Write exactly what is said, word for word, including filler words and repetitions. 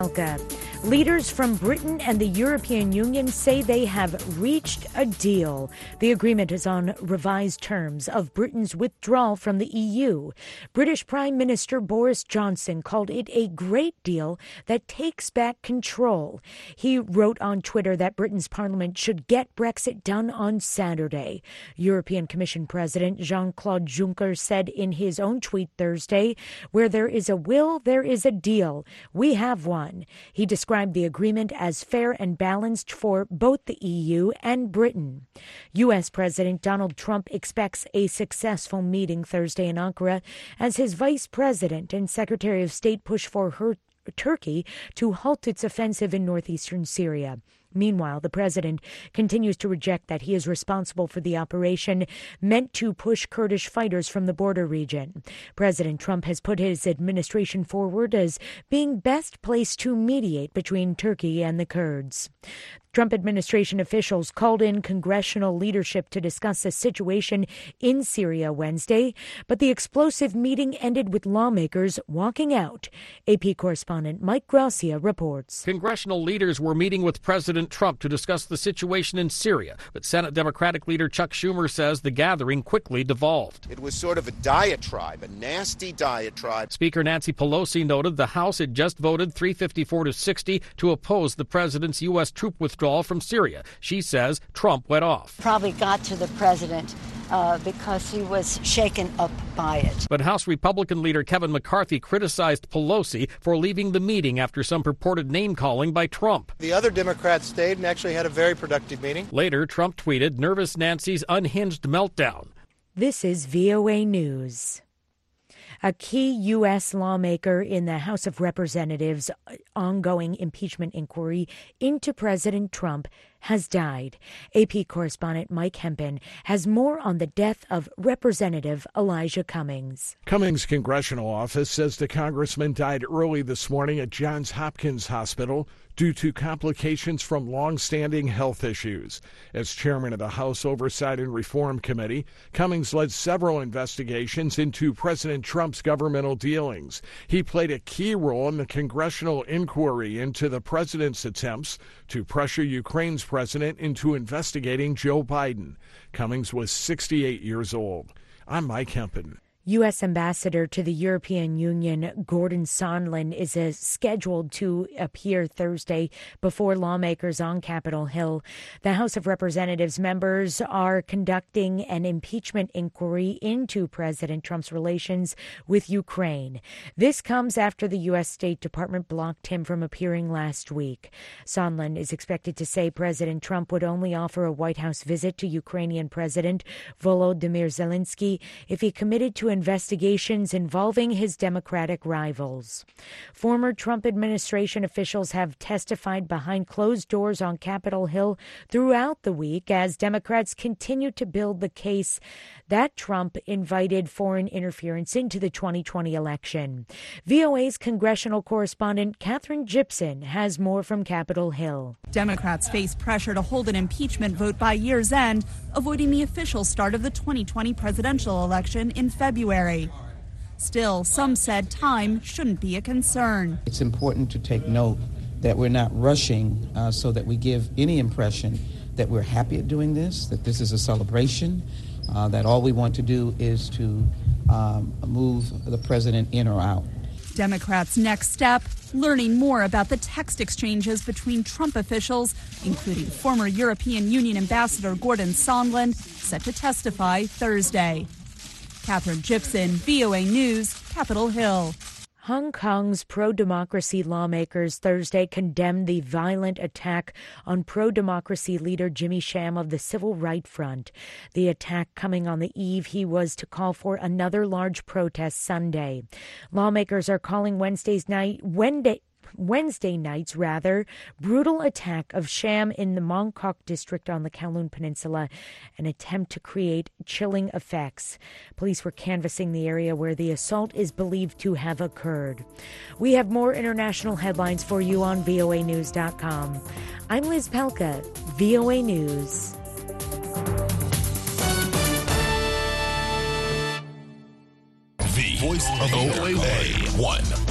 Leaders from Britain and the European Union say they have reached a deal. The agreement is on revised terms of Britain's withdrawal from the E U. British Prime Minister Boris Johnson called it a great deal that takes back control. He wrote on Twitter that Britain's parliament should get Brexit done on Saturday. European Commission President Jean-Claude Juncker said in his own tweet Thursday, "Where there is a will, there is a deal. We have one." He described the agreement as fair and balanced for both the E U and Britain. U S. President Donald Trump expects a successful meeting Thursday in Ankara as his vice president and Secretary of State push for her Turkey to halt its offensive in northeastern Syria. Meanwhile, the president continues to reject that he is responsible for the operation meant to push Kurdish fighters from the border region. President Trump has put his administration forward as being best placed to mediate between Turkey and the Kurds. Trump administration officials called in congressional leadership to discuss the situation in Syria Wednesday, but the explosive meeting ended with lawmakers walking out. A P correspondent Mike Gracia reports. Congressional leaders were meeting with President Trump to discuss the situation in Syria, but Senate Democratic leader Chuck Schumer says the gathering quickly devolved. It was sort of a diatribe, a nasty diatribe. Speaker Nancy Pelosi noted the House had just voted three fifty-four to sixty to oppose the president's U S troop withdrawal from Syria. She says Trump went off. Probably got to the president uh, because he was shaken up by it. But House Republican leader Kevin McCarthy criticized Pelosi for leaving the meeting after some purported name-calling by Trump. The other Democrats stayed and actually had a very productive meeting. Later, Trump tweeted nervous Nancy's unhinged meltdown. This is V O A News. A key U S lawmaker in the House of Representatives' ongoing impeachment inquiry into President Trump has died. A P correspondent Mike Hempen has more on the death of Representative Elijah Cummings. Cummings' congressional office says the congressman died early this morning at Johns Hopkins Hospital due to complications from long-standing health issues. As chairman of the House Oversight and Reform Committee, Cummings led several investigations into President Trump's governmental dealings. He played a key role in the congressional inquiry into the president's attempts to pressure Ukraine's president into investigating Joe Biden. Cummings was sixty-eight years old. I'm Mike Hempen. U S. Ambassador to the European Union Gordon Sondland is uh, scheduled to appear Thursday before lawmakers on Capitol Hill. The House of Representatives members are conducting an impeachment inquiry into President Trump's relations with Ukraine. This comes after the U S. State Department blocked him from appearing last week. Sondland is expected to say President Trump would only offer a White House visit to Ukrainian President Volodymyr Zelensky if he committed to investigations involving his Democratic rivals. Former Trump administration officials have testified behind closed doors on Capitol Hill throughout the week as Democrats continue to build the case that Trump invited foreign interference into the twenty twenty election. V O A's congressional correspondent Katherine Gibson has more from Capitol Hill. Democrats face pressure to hold an impeachment vote by year's end, avoiding the official start of the twenty twenty presidential election in February. Still, some said time shouldn't be a concern. It's important to take note that we're not rushing uh, so that we give any impression that we're happy at doing this, that this is a celebration, uh, that all we want to do is to um, move the president in or out. Democrats' next step, learning more about the text exchanges between Trump officials, including former European Union Ambassador Gordon Sondland, set to testify Thursday. Katherine Gibson, V O A News, Capitol Hill. Hong Kong's pro-democracy lawmakers Thursday condemned the violent attack on pro-democracy leader Jimmy Sham of the Civil Rights Front. The attack coming on the eve he was to call for another large protest Sunday. Lawmakers are calling Wednesday's night Wednesday. Wednesday night's rather brutal attack of Sham in the Mong Kok district on the Kowloon Peninsula an attempt to create chilling effects. Police were canvassing the area where the assault is believed to have occurred. We have more international headlines for you on V O A news dot com. I'm Liz Pelka, V O A News. The Voice of O A one.